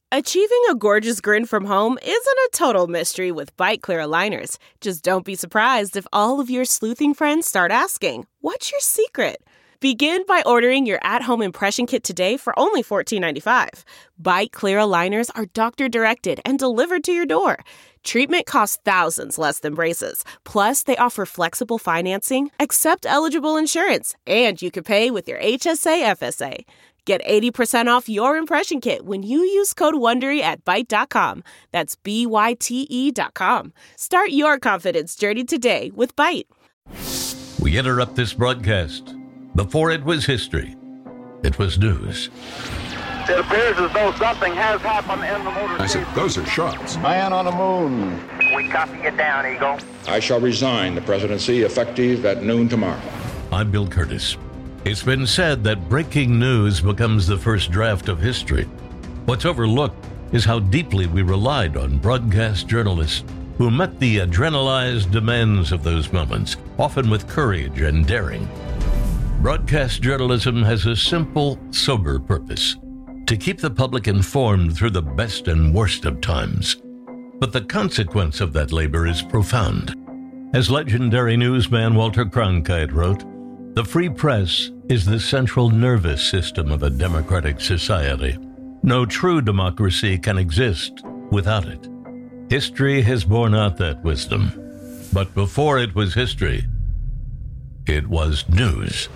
Achieving a gorgeous grin from home isn't a total mystery with Byte Clear aligners. Just don't be surprised if all of your sleuthing friends start asking, "What's your secret?" Begin by ordering your at-home impression kit today for only $14.95. Byte Clear aligners are doctor-directed and delivered to your door. Treatment costs thousands less than braces. Plus, they offer flexible financing, accept eligible insurance, and you can pay with your HSA FSA. Get 80% off your impression kit when you use code WONDERY at Byte.com. That's BYTE.com. Start your confidence journey today with Byte. We interrupt this broadcast. Before it was history, it was news. It appears as though something has happened in the motor. I said, those are shots. Man on the moon. We copy you down, Eagle. I shall resign the presidency effective at noon tomorrow. I'm Bill Curtis. It's been said that breaking news becomes the first draft of history. What's overlooked is how deeply we relied on broadcast journalists who met the adrenalized demands of those moments, often with courage and daring. Broadcast journalism has a simple, sober purpose: to keep the public informed through the best and worst of times. But the consequence of that labor is profound. As legendary newsman Walter Cronkite wrote, "The free press is the central nervous system of a democratic society. No true democracy can exist without it." History has borne out that wisdom. But before it was history, it was news.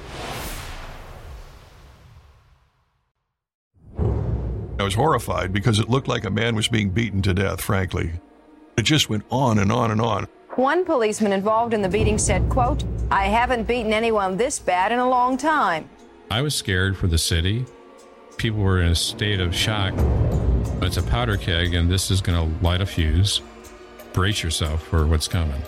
I was horrified because it looked like a man was being beaten to death, frankly. It just went on and on and on. One policeman involved in the beating said, quote, "I haven't beaten anyone this bad in a long time." I was scared for the city. People were in a state of shock. It's a powder keg, and this is going to light a fuse. Brace yourself for what's coming.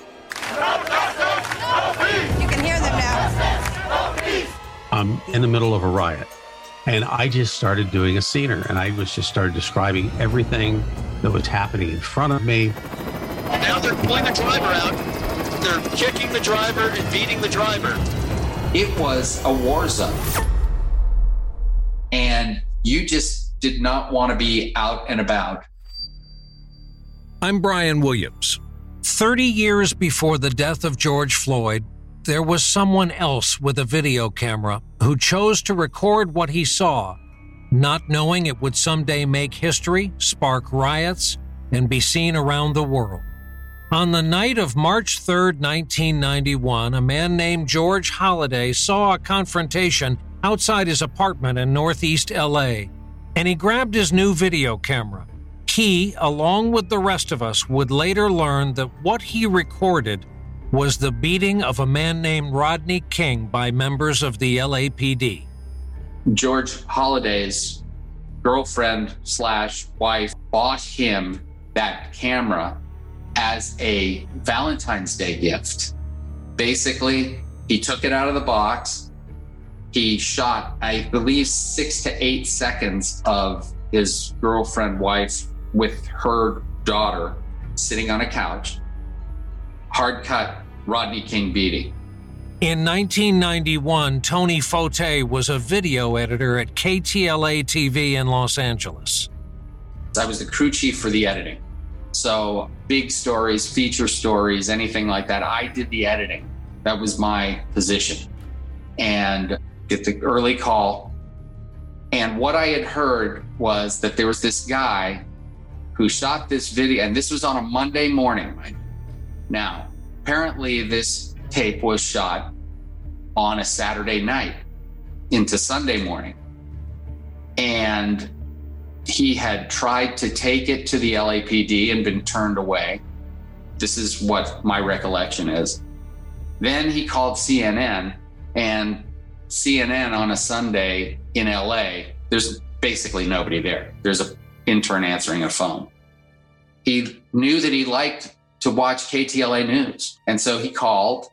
You can hear them now. I'm in the middle of a riot, and I just started doing a scener, and I just started describing everything that was happening in front of me. Now they're pulling the driver out. They're kicking the driver and beating the driver. It was a war zone. And you just did not want to be out and about. I'm Brian Williams. 30 years before the death of George Floyd, there was someone else with a video camera who chose to record what he saw, not knowing it would someday make history, spark riots, and be seen around the world. On the night of March 3rd, 1991, a man named George Holliday saw a confrontation outside his apartment in Northeast LA, and he grabbed his new video camera. He, along with the rest of us, would later learn that what he recorded was the beating of a man named Rodney King by members of the LAPD. George Holliday's girlfriend/wife bought him that camera as a Valentine's Day gift. Basically, he took it out of the box. He shot, I believe, 6 to 8 seconds of his girlfriend wife with her daughter sitting on a couch. Hard cut, Rodney King beating. In 1991, Tony Fote was a video editor at KTLA TV in Los Angeles. I was the crew chief for the editing. So big stories, feature stories, anything like that, I did the editing. That was my position. And get the early call. And what I had heard was that there was this guy who shot this video, and this was on a Monday morning. Right? Now, apparently this tape was shot on a Saturday night into Sunday morning. And he had tried to take it to the LAPD and been turned away. This is what my recollection is. Then he called CNN, and CNN on a Sunday in LA, there's basically nobody there. There's an intern answering a phone. He knew that he liked to watch KTLA News, and so he called.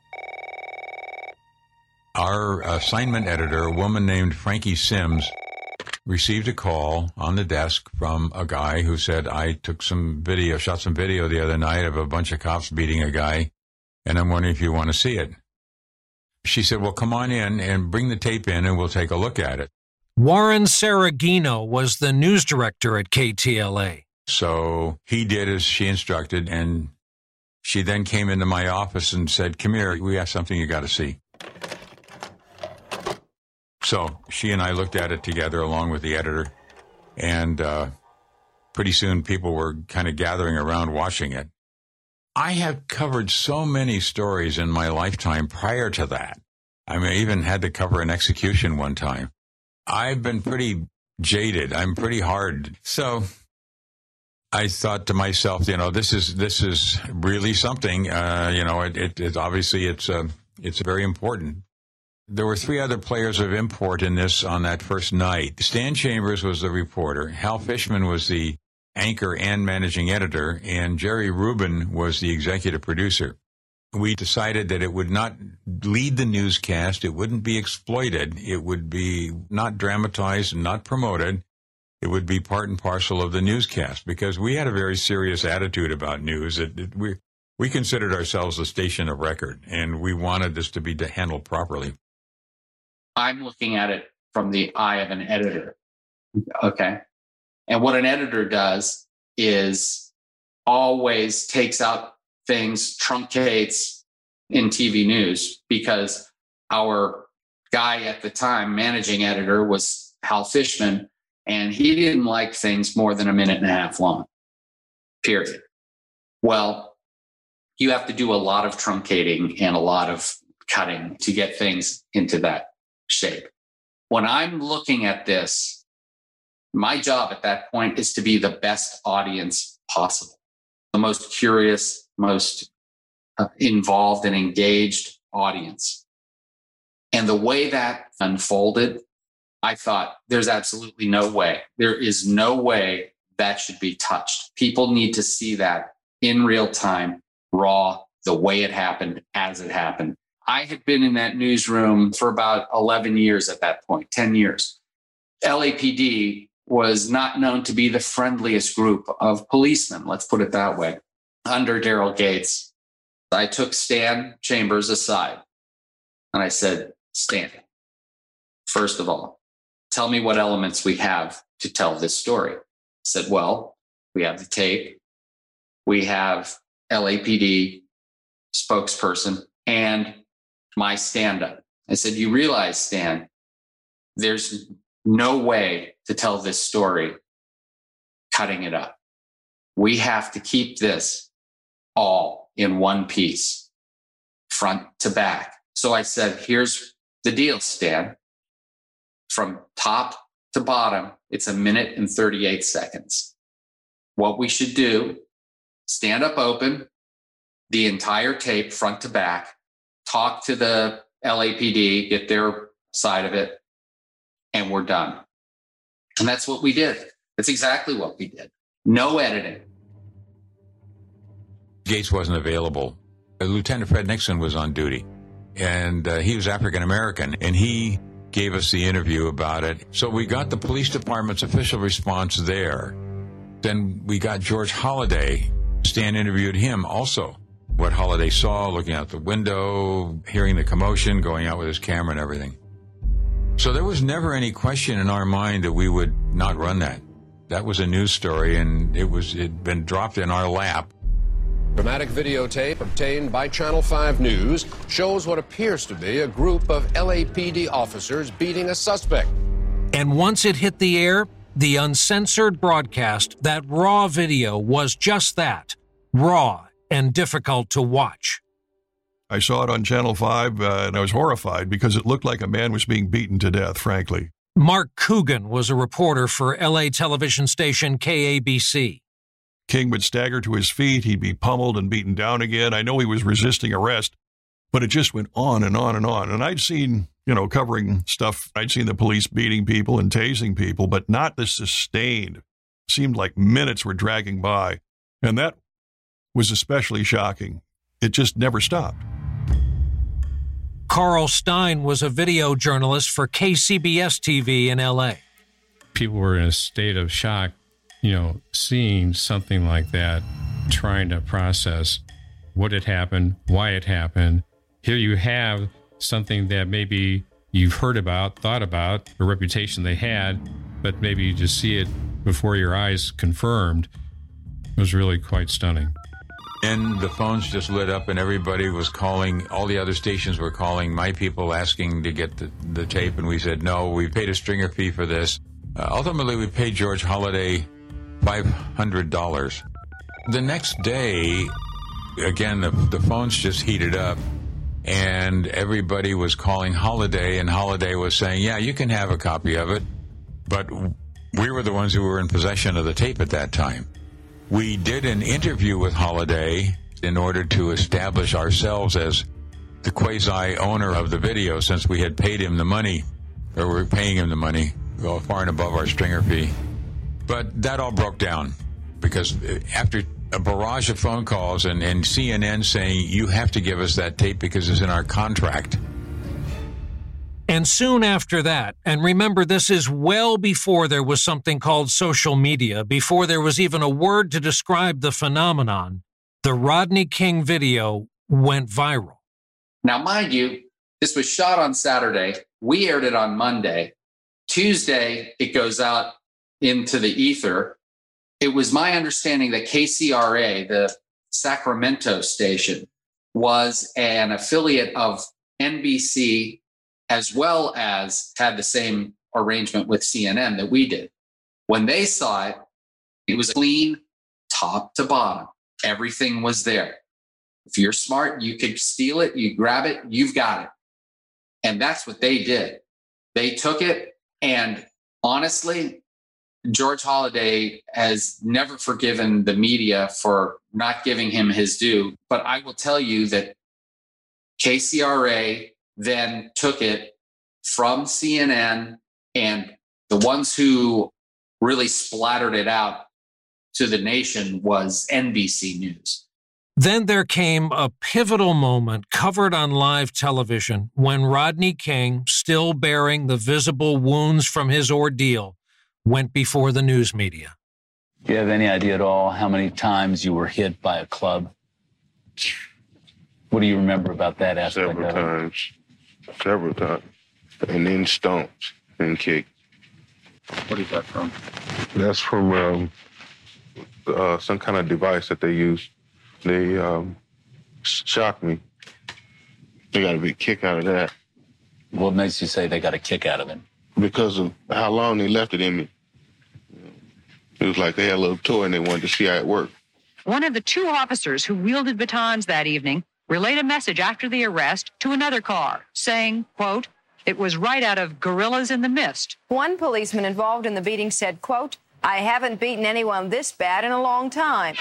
Our assignment editor, a woman named Frankie Sims, received a call on the desk from a guy who said, "I took some video, shot some video the other night of a bunch of cops beating a guy, and I'm wondering if you want to see it." She said, "Well, come on in and bring the tape in and we'll take a look at it." Warren Saragino was the news director at KTLA. So he did as she instructed, and she then came into my office and said, "Come here, we have something you got to see." So she and I looked at it together along with the editor, and pretty soon people were kind of gathering around watching it. I have covered so many stories in my lifetime prior to that. I mean, I even had to cover an execution one time. I've been pretty jaded. I'm pretty hard. So I thought to myself, this is really something. It obviously it's very important. There were three other players of import in this on that first night. Stan Chambers was the reporter. Hal Fishman was the anchor and managing editor, and Jerry Rubin was the executive producer. We decided that it would not lead the newscast. It wouldn't be exploited. It would be not dramatized and not promoted. It would be part and parcel of the newscast, because we had a very serious attitude about news. We considered ourselves a station of record, and we wanted this to be handled properly. I'm looking at it from the eye of an editor. Okay. And what an editor does is always takes out things, truncates in TV news, because our guy at the time, managing editor, was Hal Fishman, and he didn't like things more than a minute and a half long, period. Well, you have to do a lot of truncating and a lot of cutting to get things into that shape. When I'm looking at this, my job at that point is to be the best audience possible, the most curious, most involved and engaged audience. And the way that unfolded, I thought, there's absolutely no way. There is no way that should be touched. People need to see that in real time, raw, the way it happened, as it happened. I had been in that newsroom for about 11 years at that point, 10 years. LAPD was not known to be the friendliest group of policemen, let's put it that way. Under Daryl Gates, I took Stan Chambers aside and I said, "Stan, first of all, tell me what elements we have to tell this story." He said, "Well, we have the tape, we have LAPD spokesperson, and my stand-up." I said, "You realize, Stan, there's no way to tell this story cutting it up. We have to keep this all in one piece, front to back." So I said, "Here's the deal, Stan. From top to bottom, it's 1 minute and 38 seconds. What we should do, stand up open, the entire tape front to back, talk to the LAPD, get their side of it, and we're done." And that's what we did. That's exactly what we did. No editing. Gates wasn't available. Lieutenant Fred Nixon was on duty, and he was African-American, and he gave us the interview about it. So we got the police department's official response there. Then we got George Holliday. Stan interviewed him also. What Holliday saw, looking out the window, hearing the commotion, going out with his camera and everything. So there was never any question in our mind that we would not run that. That was a news story, and it'd been dropped in our lap. Dramatic videotape obtained by Channel 5 News shows what appears to be a group of LAPD officers beating a suspect. And once it hit the air, the uncensored broadcast, that raw video, was just that, raw and difficult to watch. I saw it on Channel 5, and I was horrified because it looked like a man was being beaten to death, frankly. Mark Coogan was a reporter for LA television station KABC. King would stagger to his feet. He'd be pummeled and beaten down again. I know he was resisting arrest, but it just went on and on and on. And I'd seen, covering stuff, I'd seen the police beating people and tasing people, but not the sustained. Seemed like minutes were dragging by. And that was especially shocking. It just never stopped. Carl Stein was a video journalist for KCBS TV in LA. People were in a state of shock, seeing something like that, trying to process what had happened, why it happened. Here you have something that maybe you've heard about, thought about, the reputation they had, but maybe you just see it before your eyes confirmed. It was really quite stunning. And the phones just lit up and everybody was calling. All the other stations were calling my people asking to get the tape. And we said, no, we paid a stringer fee for this. Ultimately, we paid George Holliday $500. The next day, again, the phones just heated up. And everybody was calling Holliday, and Holliday was saying, yeah, you can have a copy of it. But we were the ones who were in possession of the tape at that time. We did an interview with Holliday in order to establish ourselves as the quasi-owner of the video, since we had paid him the money, or we were paying him the money, far and above our stringer fee. But that all broke down, because after a barrage of phone calls and CNN saying, you have to give us that tape because it's in our contract. And soon after that, and remember, this is well before there was something called social media, before there was even a word to describe the phenomenon, the Rodney King video went viral. Now, mind you, this was shot on Saturday. We aired it on Monday. Tuesday, it goes out into the ether. It was my understanding that KCRA, the Sacramento station, was an affiliate of NBC, as well as had the same arrangement with CNN that we did. When they saw it, it was clean, top to bottom. Everything was there. If you're smart, you could steal it, you grab it, you've got it. And that's what they did. They took it, and honestly, George Holliday has never forgiven the media for not giving him his due. But I will tell you that KCRA then took it from CNN, and the ones who really splattered it out to the nation was NBC News. Then there came a pivotal moment covered on live television when Rodney King, still bearing the visible wounds from his ordeal, went before the news media. Do you have any idea at all how many times you were hit by a club? What do you remember about that aspect? Several times. And then stomped and kicked. What is that from? That's from some kind of device that they use. They shocked me. They got a big kick out of that. What makes you say they got a kick out of it? Because of how long they left it in me. It was like they had a little toy and they wanted to see how it worked. One of the two officers who wielded batons that evening relayed a message after the arrest to another car, saying, quote, it was right out of Gorillas in the Mist. One policeman involved in the beating said, quote, I haven't beaten anyone this bad in a long time.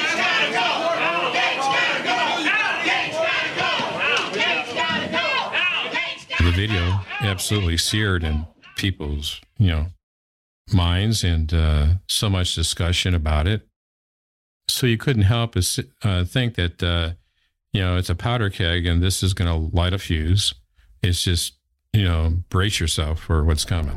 The video absolutely seared in people's, minds, and so much discussion about it. So you couldn't help but think that, it's a powder keg and this is going to light a fuse. It's just, brace yourself for what's coming.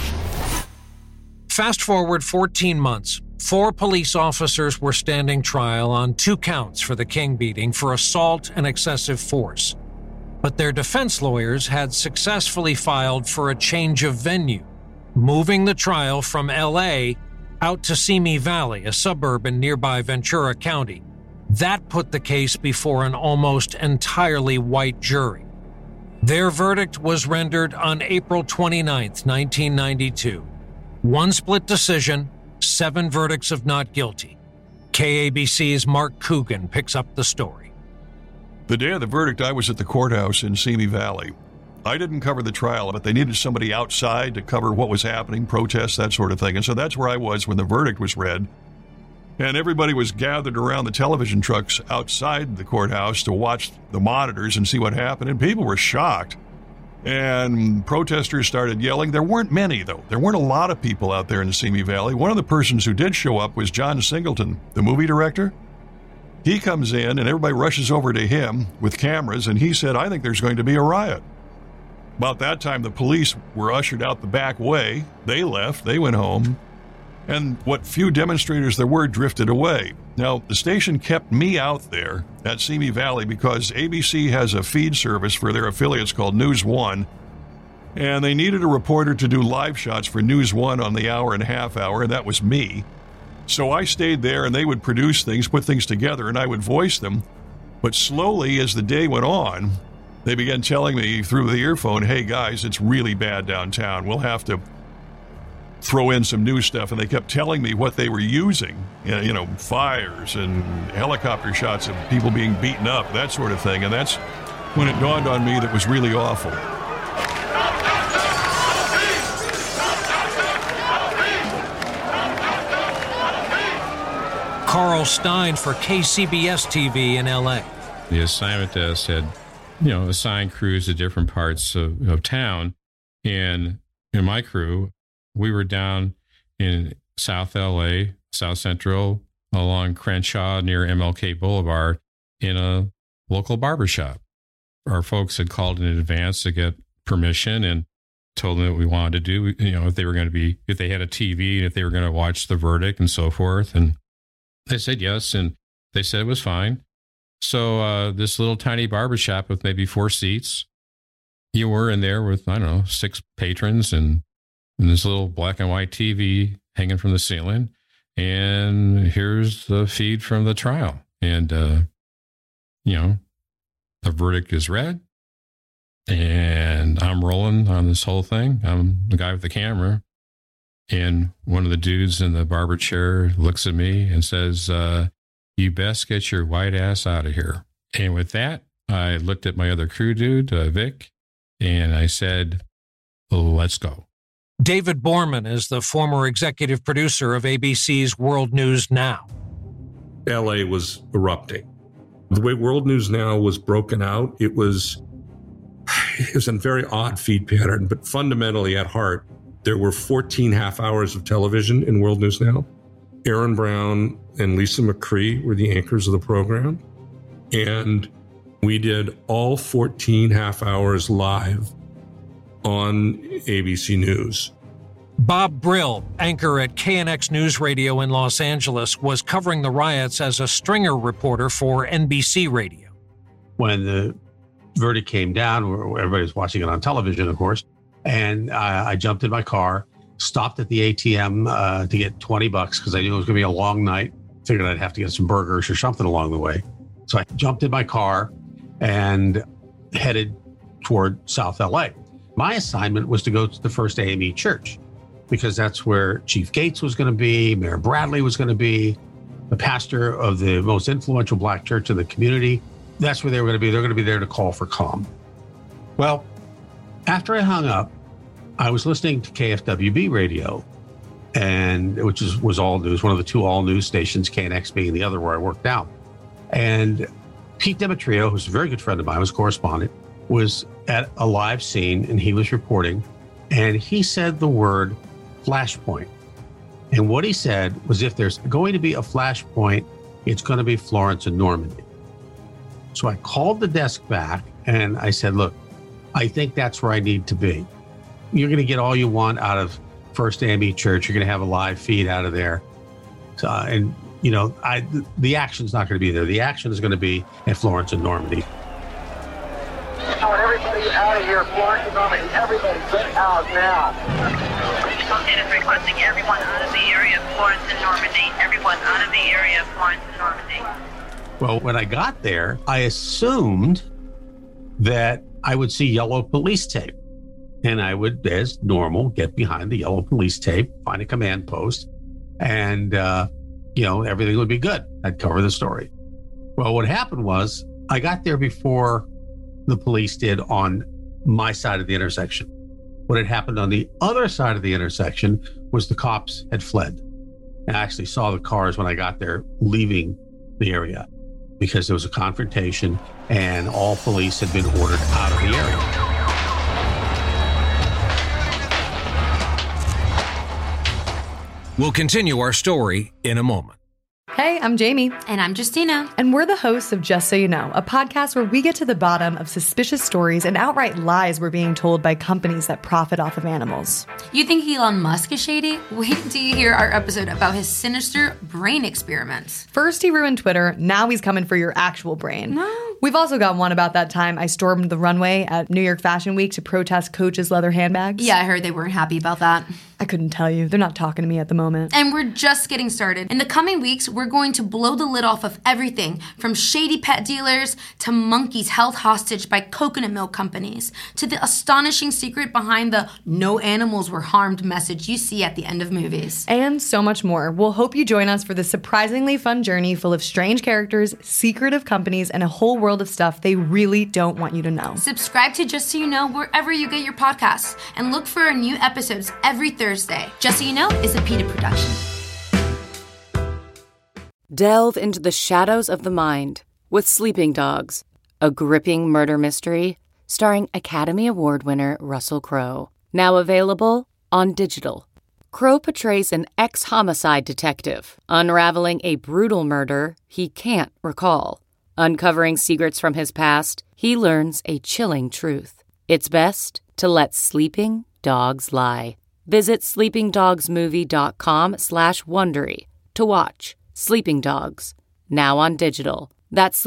Fast forward 14 months. 4 police officers were standing trial on 2 counts for the King beating for assault and excessive force. But their defense lawyers had successfully filed for a change of venue, moving the trial from L.A. out to Simi Valley, a suburb in nearby Ventura County. That put the case before an almost entirely white jury. Their verdict was rendered on April 29, 1992. 1 split decision, 7 verdicts of not guilty. KABC's Mark Coogan picks up the story. The day of the verdict, I was at the courthouse in Simi Valley. I didn't cover the trial, but they needed somebody outside to cover what was happening, protests, that sort of thing. And so that's where I was when the verdict was read. And everybody was gathered around the television trucks outside the courthouse to watch the monitors and see what happened. And people were shocked. And protesters started yelling. There weren't many, though. There weren't a lot of people out there in the Simi Valley. One of the persons who did show up was John Singleton, the movie director. He comes in and everybody rushes over to him with cameras, and he said, I think there's going to be a riot. About that time, the police were ushered out the back way. They left. They went home. And what few demonstrators there were drifted away. Now, the station kept me out there at Simi Valley because ABC has a feed service for their affiliates called News One. And they needed a reporter to do live shots for News 1 on the hour and a half hour, and that was me. So I stayed there, and they would produce things, put things together, and I would voice them. But slowly, as the day went on, they began telling me through the earphone, hey, guys, it's really bad downtown. We'll have to throw in some new stuff. And they kept telling me what they were using, you know, fires and helicopter shots of people being beaten up, that sort of thing. And that's when it dawned on me that it was really awful. Carl Stein for KCBS TV in L.A. The assignment desk had, assigned crews to different parts of town. And in my crew, we were down in South L.A., South Central, along Crenshaw near MLK Boulevard in a local barbershop. Our folks had called in advance to get permission and told them what we wanted to do, if they were going to be, if they had a TV and if they were going to watch the verdict and so forth. And they said yes, and they said it was fine. So this little tiny barbershop with maybe 4 seats, you were in there with, 6 patrons and this little black and white TV hanging from the ceiling. And here's the feed from the trial. And, the verdict is read. And I'm rolling on this whole thing. I'm the guy with the camera. And one of the dudes in the barber chair looks at me and says, you best get your white ass out of here. And with that, I looked at my other crew dude, Vic, and I said, let's go. David Borman is the former executive producer of ABC's World News Now. LA was erupting. The way World News Now was broken out, it was a very odd feed pattern, but fundamentally at heart, there were 14 half hours of television in World News Now. Aaron Brown and Lisa McCree were the anchors of the program. And we did all 14 half hours live on ABC News. Bob Brill, anchor at KNX News Radio in Los Angeles, was covering the riots as a stringer reporter for NBC Radio. When the verdict came down, everybody was watching it on television, of course, and I jumped in my car, stopped at the ATM to get $20 because I knew it was going to be a long night. Figured I'd have to get some burgers or something along the way. So I jumped in my car and headed toward South LA. My assignment was to go to the First AME Church because that's where Chief Gates was going to be, Mayor Bradley was going to be, the pastor of the most influential black church in the community. That's where they were going to be. They're going to be there to call for calm. Well, after I hung up, I was listening to KFWB radio, and which was all news, one of the 2 all news stations, KNX being the other where I worked out. And Pete Demetrio, who's a very good friend of mine, was a correspondent, was at a live scene and he was reporting, and he said the word flashpoint. And what he said was, if there's going to be a flashpoint, it's going to be Florence and Normandy. So I called the desk back and I said, look, I think that's where I need to be. You're going to get all you want out of First AME Church. You're going to have a live feed out of there. So, and, the action's not going to be there. The action is going to be at Florence and Normandy. I want everybody out of here, Florence and Normandy. Everybody get out now. It is requesting everyone out of the area of Florence and Normandy. Everyone out of the area of Florence and Normandy. Well, when I got there, I assumed that I would see yellow police tape. And I would, as normal, get behind the yellow police tape, find a command post, and, everything would be good. I'd cover the story. Well, what happened was I got there before the police did on my side of the intersection. What had happened on the other side of the intersection was the cops had fled. And I actually saw the cars when I got there leaving the area because there was a confrontation and all police had been ordered out of the area. We'll continue our story in a moment. Hey, I'm Jamie. And I'm Justina. And we're the hosts of Just So You Know, a podcast where we get to the bottom of suspicious stories and outright lies we're being told by companies that profit off of animals. You think Elon Musk is shady? Wait till you hear our episode about his sinister brain experiments. First he ruined Twitter, now he's coming for your actual brain. No, We've also got one about that time I stormed the runway at New York Fashion Week to protest Coach's leather handbags. Yeah, I heard they weren't happy about that. I couldn't tell you. They're not talking to me at the moment. And we're just getting started. In the coming weeks, we're going to blow the lid off of everything from shady pet dealers to monkeys held hostage by coconut milk companies to the astonishing secret behind the "no animals were harmed" message you see at the end of movies. And so much more. We'll hope you join us for this surprisingly fun journey full of strange characters, secretive companies, and a whole world of stuff they really don't want you to know. Subscribe to Just So You Know wherever you get your podcasts and look for our new episodes every Thursday. Just So You Know is a PETA production. Delve into the shadows of the mind with Sleeping Dogs, a gripping murder mystery starring Academy Award winner Russell Crowe. Now available on digital. Crowe portrays an ex-homicide detective unraveling a brutal murder he can't recall. Uncovering secrets from his past, he learns a chilling truth. It's best to let sleeping dogs lie. Visit sleepingdogsmovie.com/Wondery to watch Sleeping Dogs, now on digital. That's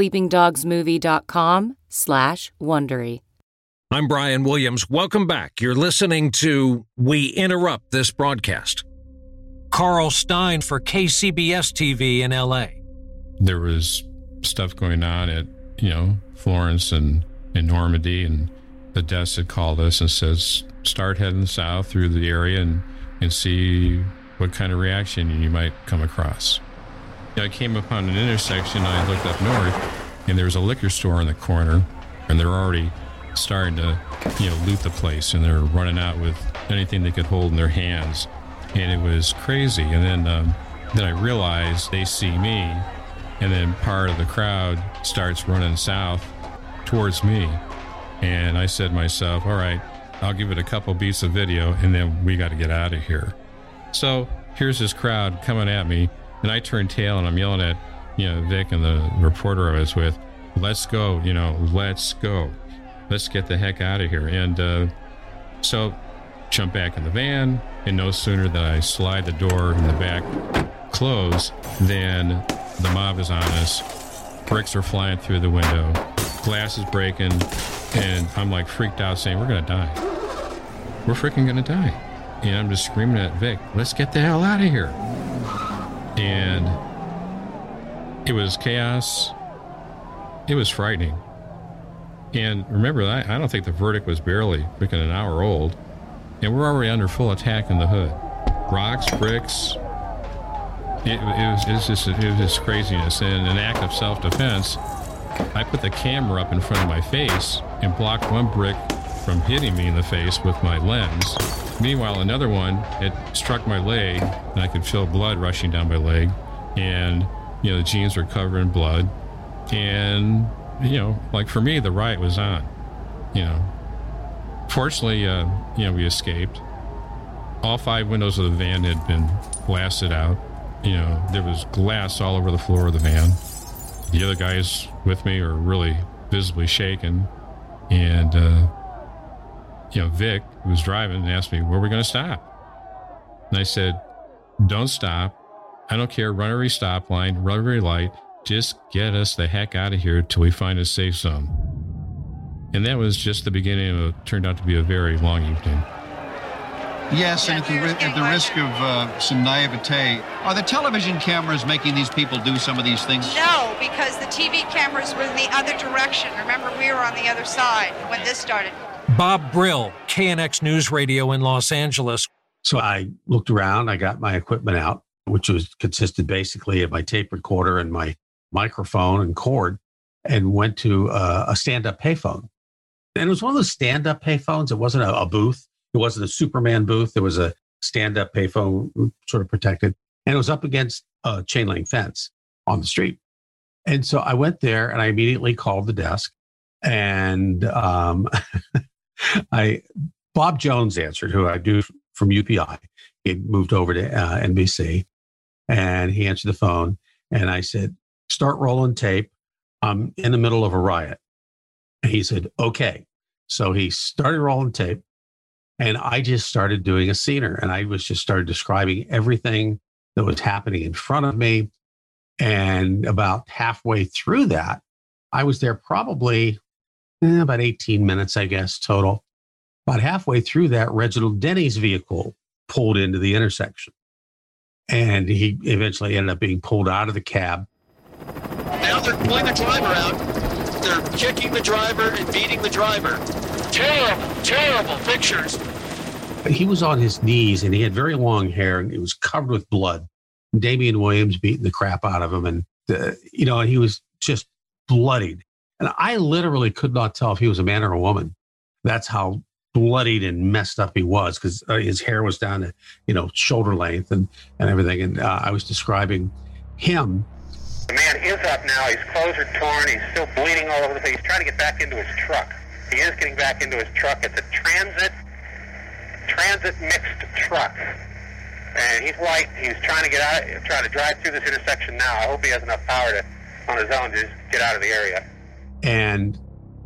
sleepingdogsmovie.com/Wondery. I'm Brian Williams. Welcome back. You're listening to We Interrupt This Broadcast. Carl Stein for KCBS TV in LA. There was stuff going on at, Florence and Normandy, and the desk had called us and says, start heading south through the area and see what kind of reaction you might come across. I came upon an intersection, I looked up north, and there was a liquor store in the corner, and they're already starting to, loot the place, and they're running out with anything they could hold in their hands. And it was crazy. And then I realized they see me, and then part of the crowd starts running south towards me. And I said to myself, all right, I'll give it a couple beats of video, and then we got to get out of here. So here's this crowd coming at me, and I turn tail, and I'm yelling at, Vic and the reporter I was with, let's go, let's go. Let's get the heck out of here. And so jump back in the van, and no sooner than I slide the door in the back close than the mob is on us. Bricks are flying through the window. Glass is breaking. And I'm like freaked out saying, we're going to die. We're freaking going to die. And I'm just screaming at Vic, let's get the hell out of here. And it was chaos. It was frightening. And remember, I don't think the verdict was barely freaking an hour old. And we're already under full attack in the hood. Rocks, bricks. It was just craziness. And an act of self-defense, I put the camera up in front of my face and blocked one brick from hitting me in the face with my lens. Meanwhile, another one had struck my leg, and I could feel blood rushing down my leg. And, the jeans were covered in blood. And, for me, the riot was on. Fortunately, we escaped. All 5 windows of the van had been blasted out. There was glass all over the floor of the van. The other guys with me are really visibly shaken. And, Vic, who was driving, asked me, where are we going to stop? And I said, don't stop. I don't care. Run every stop line, run every light. Just get us the heck out of here till we find a safe zone. And that was just the beginning of what turned out to be a very long evening. Yes, and at the risk of some naivete, are the television cameras making these people do some of these things? No, because the TV cameras were in the other direction. Remember, we were on the other side when this started. Bob Brill, KNX News Radio in Los Angeles. So I looked around, I got my equipment out, which consisted basically of my tape recorder and my microphone and cord, and went to a stand-up payphone. And it was one of those stand-up payphones. It wasn't a booth. It wasn't a Superman booth. It was a stand-up payphone, sort of protected. And it was up against a chain link fence on the street. And so I went there and I immediately called the desk. And Bob Jones answered, who I do from UPI. He moved over to NBC. And he answered the phone. And I said, start rolling tape. I'm in the middle of a riot. And he said, okay. So he started rolling tape. And I just started doing a scener. And I started describing everything that was happening in front of me. And about halfway through that, I was there probably about 18 minutes, I guess, total. About halfway through that, Reginald Denny's vehicle pulled into the intersection. And he eventually ended up being pulled out of the cab. Now they're pulling the driver out. They're kicking the driver and beating the driver. Terrible, terrible pictures. He was on his knees and he had very long hair and it was covered with blood. Damian Williams beating the crap out of him. And, and he was just bloodied. And I literally could not tell if he was a man or a woman. That's how bloodied and messed up he was, because his hair was down to, shoulder length and everything. And I was describing him. The man is up now. His clothes are torn. He's still bleeding all over the place. He's trying to get back into his truck. He is getting back into his truck. It's a transit mixed truck. And he's white. He's trying to get out, trying to drive through this intersection now. I hope he has enough power on his own to just get out of the area. And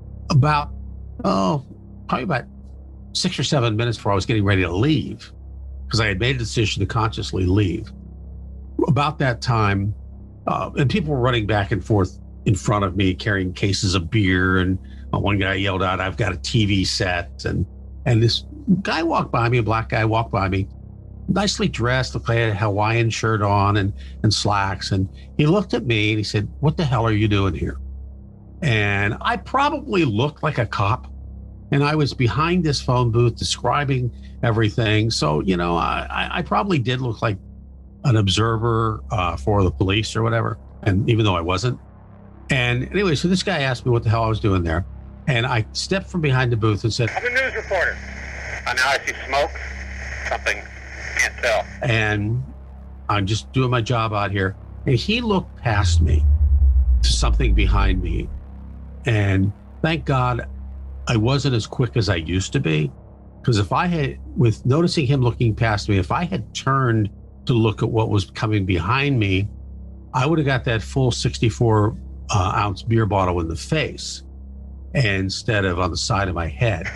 probably about 6 or 7 minutes before I was getting ready to leave, because I had made a decision to consciously leave. About that time, and people were running back and forth in front of me carrying cases of beer. And one guy yelled out, "I've got a TV set." And this guy walked by me, a black guy walked by me, nicely dressed, looked like he had a Hawaiian shirt on and slacks. And he looked at me and he said, "What the hell are you doing here?" And I probably looked like a cop. And I was behind this phone booth describing everything. So, I probably did look like an observer for the police or whatever. And even though I wasn't. And anyway, so this guy asked me what the hell I was doing there. And I stepped from behind the booth and said, "I'm a news reporter." Now I see smoke. Something, can't tell. And I'm just doing my job out here. And he looked past me to something behind me. And thank God I wasn't as quick as I used to be. Because if I had, with noticing him looking past me, if I had turned to look at what was coming behind me, I would have got that full 64 ounce beer bottle in the face instead of on the side of my head.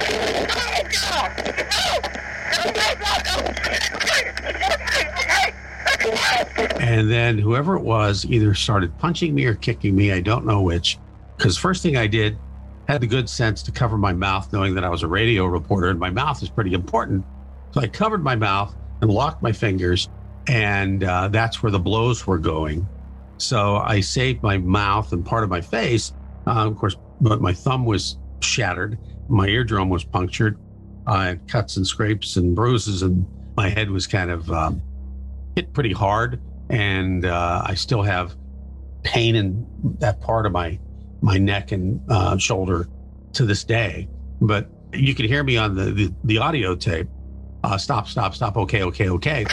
And then whoever it was either started punching me or kicking me. I don't know which. Because first thing I did, had the good sense to cover my mouth, knowing that I was a radio reporter and my mouth is pretty important. So I covered my mouth and locked my fingers, and that's where the blows were going. So I saved my mouth and part of my face. Of course, but my thumb was shattered. My eardrum was punctured. I had cuts and scrapes and bruises, and my head was kind of hit pretty hard. And I still have pain in that part of my neck and shoulder to this day. But you can hear me on the audio tape. Stop, okay.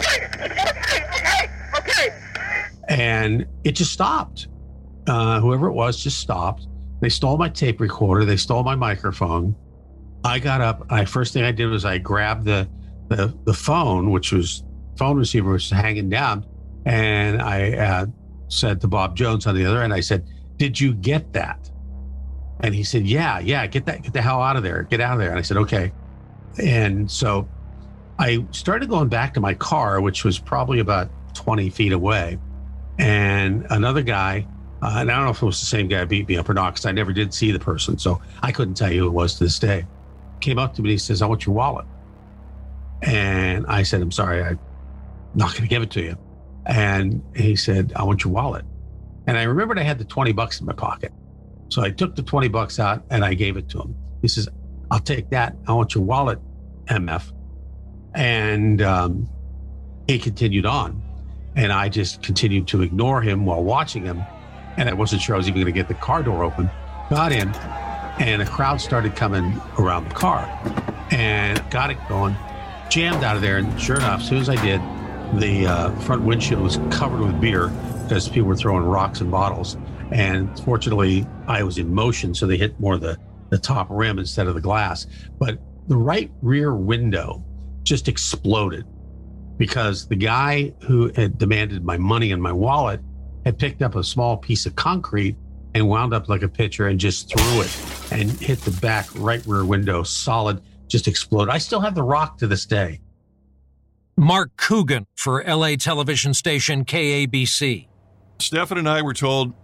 And it just stopped. Whoever it was just stopped. They stole my tape recorder. They stole my microphone. I got up. First thing I did was I grabbed the phone, which was phone receiver, was hanging down. And I said to Bob Jones on the other end, I said, "Did you get that?" And he said, yeah, get the hell out of there. Get out of there. And I said, okay. And so I started going back to my car, which was probably about 20 feet away. And another guy, and I don't know if it was the same guy who beat me up or not, because I never did see the person. So I couldn't tell you who it was to this day. Came up to me and he says, "I want your wallet." And I said, "I'm sorry, I'm not going to give it to you." And he said, "I want your wallet." And I remembered I had the $20 in my pocket. So I took the $20 out and I gave it to him. He says, "I'll take that. I want your wallet, MF." And he continued on. And I just continued to ignore him while watching him. And I wasn't sure I was even going to get the car door open. Got in, and a crowd started coming around the car. And got it going, jammed out of there. And sure enough, as soon as I did, the front windshield was covered with beer because people were throwing rocks and bottles. And fortunately, I was in motion, so they hit more the top rim instead of the glass. But the right rear window just exploded because the guy who had demanded my money and my wallet had picked up a small piece of concrete and wound up like a pitcher and just threw it and hit the back right rear window solid, just exploded. I still have the rock to this day. Mark Coogan for LA television station KABC. Stefan and I were told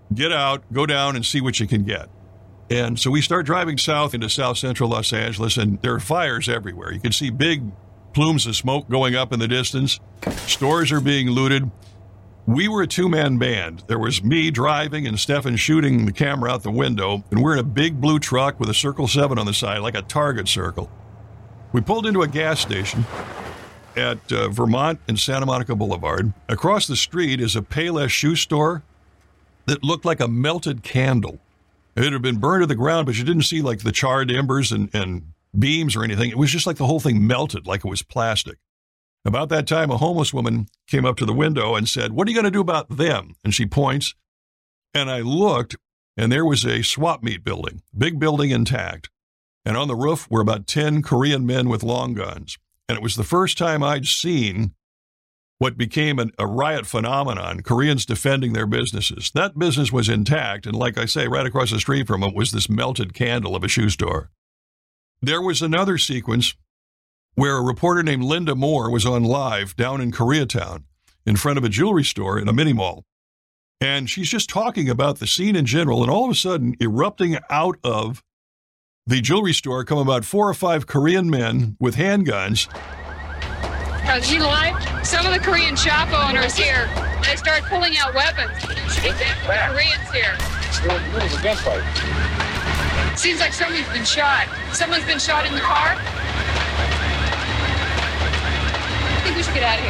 get out, go down and see what you can get. And so we start driving south into south central Los Angeles, and there are fires everywhere. You can see big plumes of smoke going up in the distance. Stores are being looted. We were a two-man band. There was me driving and Stefan shooting the camera out the window, and we're in a big blue truck with a Circle 7 on the side, like a Target circle. We pulled into a gas station at Vermont and Santa Monica Boulevard. Across the street is a Payless shoe store that looked like a melted candle. It had been burned to the ground, but you didn't see like the charred embers and beams or anything. It was just like the whole thing melted, like it was plastic. About that time, a homeless woman came up to the window and said, "What are you going to do about them?" And she points. And I looked, and there was a swap meet building, big building intact. And on the roof were about 10 Korean men with long guns. And it was the first time I'd seen what became a riot phenomenon, Koreans defending their businesses. That business was intact, and like I say, right across the street from it was this melted candle of a shoe store. There was another sequence where a reporter named Linda Moore was on live down in Koreatown in front of a jewelry store in a mini mall. And she's just talking about the scene in general, and all of a sudden, erupting out of the jewelry store come about 4 or 5 Korean men with handguns. As you live, some of the Korean shop owners here, they start pulling out weapons. Koreans here. There's a gunfight. Seems like someone's been shot. Someone's been shot in the car. I think we should get out of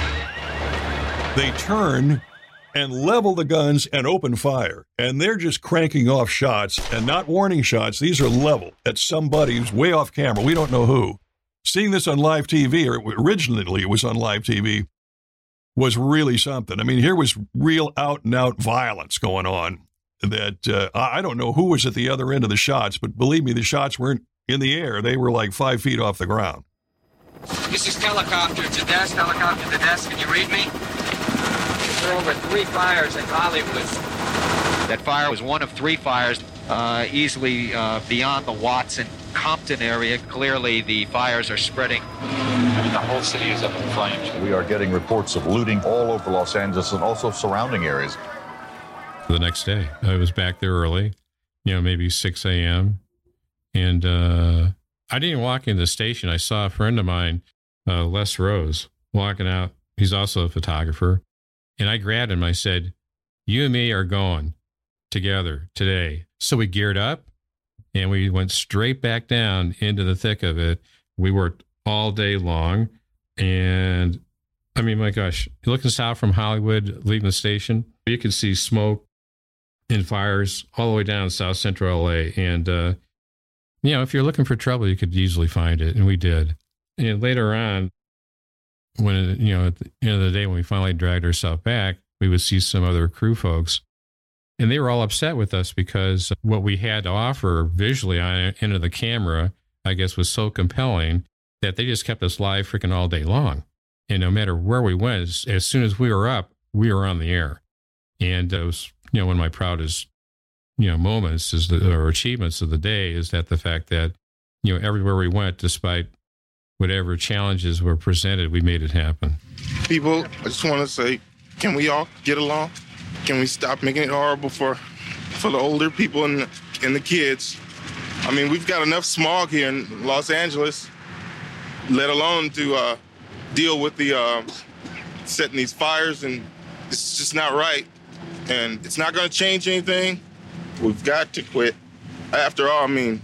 here. They turn and level the guns and open fire. And they're just cranking off shots, and not warning shots. These are level at somebody who's way off camera. We don't know who. Seeing this on live TV, or originally it was on live TV, was really something. I mean, here was real out-and-out violence going on that I don't know who was at the other end of the shots, but believe me, the shots weren't in the air. They were like 5 feet off the ground. This is helicopter to desk, helicopter to desk. Can you read me? There are over 3 fires in Hollywood. That fire was one of 3 fires, easily beyond the Watts and Compton area. Clearly, the fires are spreading. I mean, the whole city is up in flames. We are getting reports of looting all over Los Angeles and also surrounding areas. The next day, I was back there early, maybe 6 a.m. And I didn't even walk into the station. I saw a friend of mine, Les Rose, walking out. He's also a photographer. And I grabbed him. I said, "You and me are going together today." So we geared up and we went straight back down into the thick of it. We worked all day long. And I mean, my gosh, you're looking south from Hollywood, leaving the station, you can see smoke and fires all the way down South Central LA. And, if you're looking for trouble, you could easily find it. And we did. And later on, when, at the end of the day, when we finally dragged ourselves back, we would see some other crew folks. And they were all upset with us because what we had to offer visually on into the camera, I guess, was so compelling that they just kept us live freaking all day long. And no matter where we went, as soon as we were up, we were on the air. And it was, one of my proudest, moments or achievements of the day is that the fact that, everywhere we went, despite whatever challenges were presented, we made it happen. People, I just want to say, can we all get along? Can we stop making it horrible for the older people and the kids? I mean, we've got enough smog here in Los Angeles, let alone to deal with the setting these fires, and it's just not right. And it's not going to change anything. We've got to quit. After all, I mean,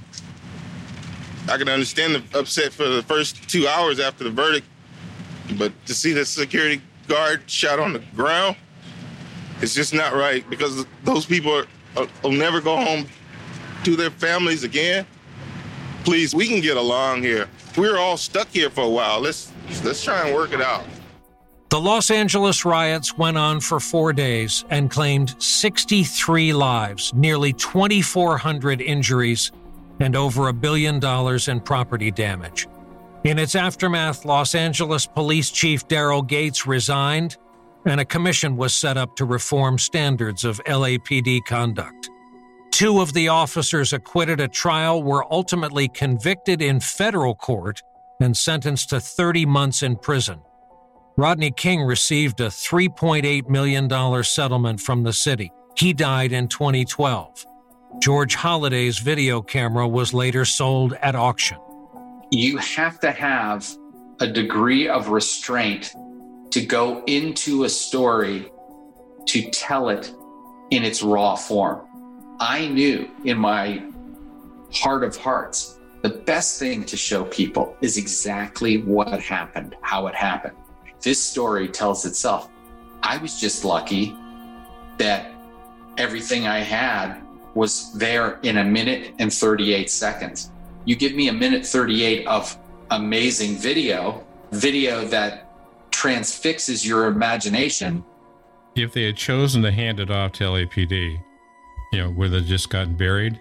I can understand the upset for the first 2 hours after the verdict, but to see the security guard shot on the ground, it's just not right, because those people will never go home to their families again. Please, we can get along here. We're all stuck here for a while. Let's try and work it out. The Los Angeles riots went on for 4 days and claimed 63 lives, nearly 2,400 injuries, and over $1 billion in property damage. In its aftermath, Los Angeles Police Chief Daryl Gates resigned, and a commission was set up to reform standards of LAPD conduct. 2 of the officers acquitted at trial were ultimately convicted in federal court and sentenced to 30 months in prison. Rodney King received a $3.8 million settlement from the city, He died in 2012. George Holliday's video camera was later sold at auction. You have to have a degree of restraint to go into a story to tell it in its raw form. I knew in my heart of hearts, the best thing to show people is exactly what happened, how it happened. This story tells itself. I was just lucky that everything I had was there in 1 minute and 38 seconds. You give me 1 minute 38 of amazing video that transfixes your imagination. If they had chosen to hand it off to LAPD, where they just gotten buried,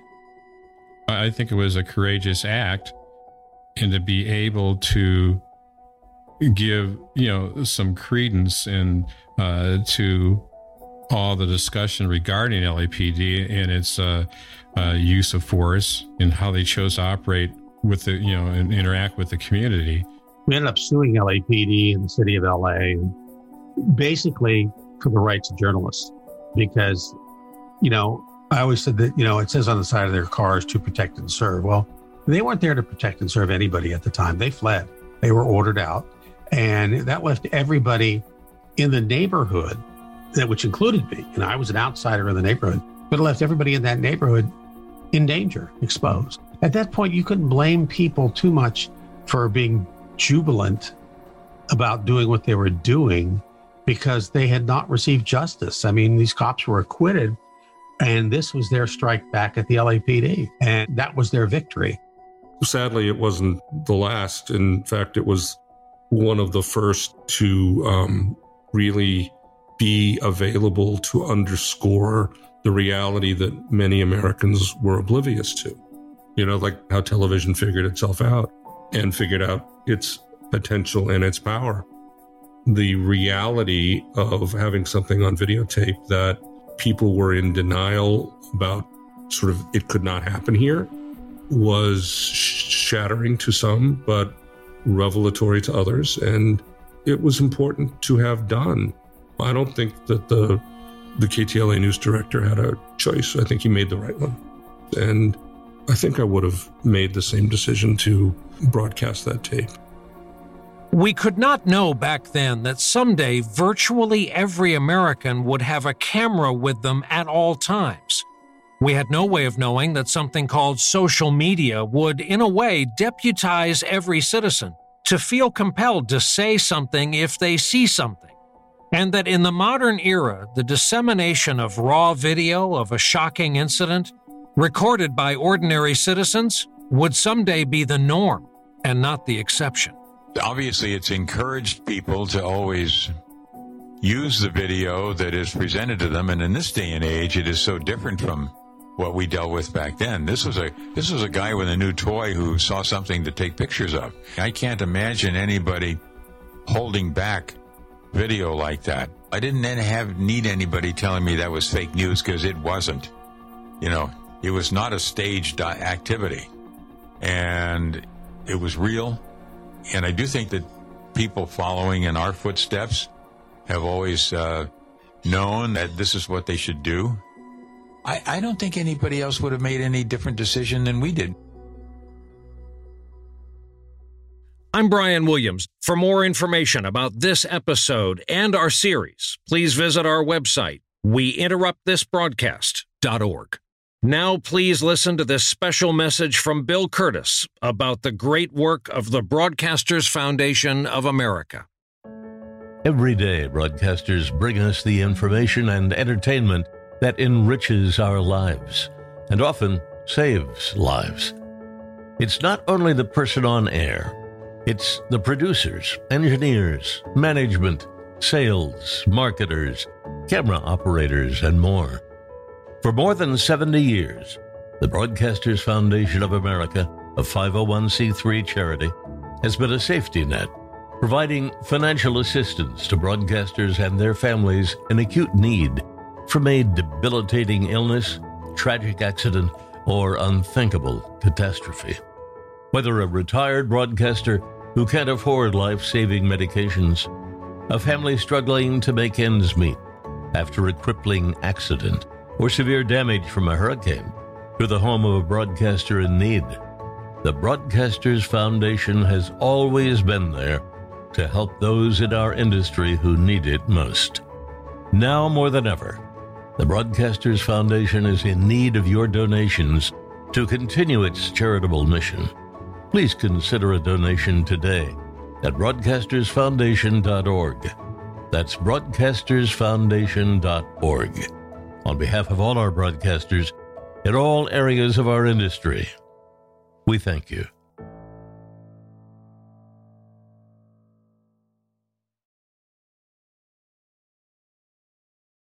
I think it was a courageous act, and to be able to give, some credence and to all the discussion regarding LAPD and its use of force and how they chose to operate with the, and interact with the community. We ended up suing LAPD in the city of LA, basically for the rights of journalists, because, I always said that, it says on the side of their cars to protect and serve. Well, they weren't there to protect and serve anybody at the time. They fled. They were ordered out. And that left everybody in the neighborhood, which included me. I was an outsider in the neighborhood, but it left everybody in that neighborhood in danger, exposed. At that point, you couldn't blame people too much for being jubilant about doing what they were doing because they had not received justice. I mean, these cops were acquitted, and this was their strike back at the LAPD, and that was their victory. Sadly, it wasn't the last. In fact, it was one of the first to really be available to underscore the reality that many Americans were oblivious to. Like how television figured itself out and figured out its potential and its power. The reality of having something on videotape that people were in denial about, sort of, it could not happen here, was shattering to some, but revelatory to others. And it was important to have done. I don't think that the KTLA news director had a choice. I think he made the right one. And I think I would have made the same decision to broadcast that tape. We could not know back then that someday virtually every American would have a camera with them at all times. We had no way of knowing that something called social media would, in a way, deputize every citizen to feel compelled to say something if they see something. And that in the modern era, the dissemination of raw video of a shocking incident, recorded by ordinary citizens, would someday be the norm and not the exception. Obviously, it's encouraged people to always use the video that is presented to them. And in this day and age, it is so different from what we dealt with back then. This was a guy with a new toy who saw something to take pictures of. I can't imagine anybody holding back video like that. I didn't need anybody telling me that was fake news, because it wasn't. It was not a staged activity, and it was real. And I do think that people following in our footsteps have always known that this is what they should do. I don't think anybody else would have made any different decision than we did. I'm Brian Williams. For more information about this episode and our series, please visit our website, WeInterruptThisBroadcast.org. Now, please listen to this special message from Bill Curtis about the great work of the Broadcasters Foundation of America. Every day, broadcasters bring us the information and entertainment that enriches our lives and often saves lives. It's not only the person on air, it's the producers, engineers, management, sales, marketers, camera operators, and more. For more than 70 years, the Broadcasters Foundation of America, a 501c3 charity, has been a safety net, providing financial assistance to broadcasters and their families in acute need from a debilitating illness, tragic accident, or unthinkable catastrophe. Whether a retired broadcaster who can't afford life-saving medications, a family struggling to make ends meet after a crippling accident, or severe damage from a hurricane to the home of a broadcaster in need, the Broadcasters Foundation has always been there to help those in our industry who need it most. Now more than ever, the Broadcasters Foundation is in need of your donations to continue its charitable mission. Please consider a donation today at broadcastersfoundation.org. That's broadcastersfoundation.org. On behalf of all our broadcasters in all areas of our industry, we thank you.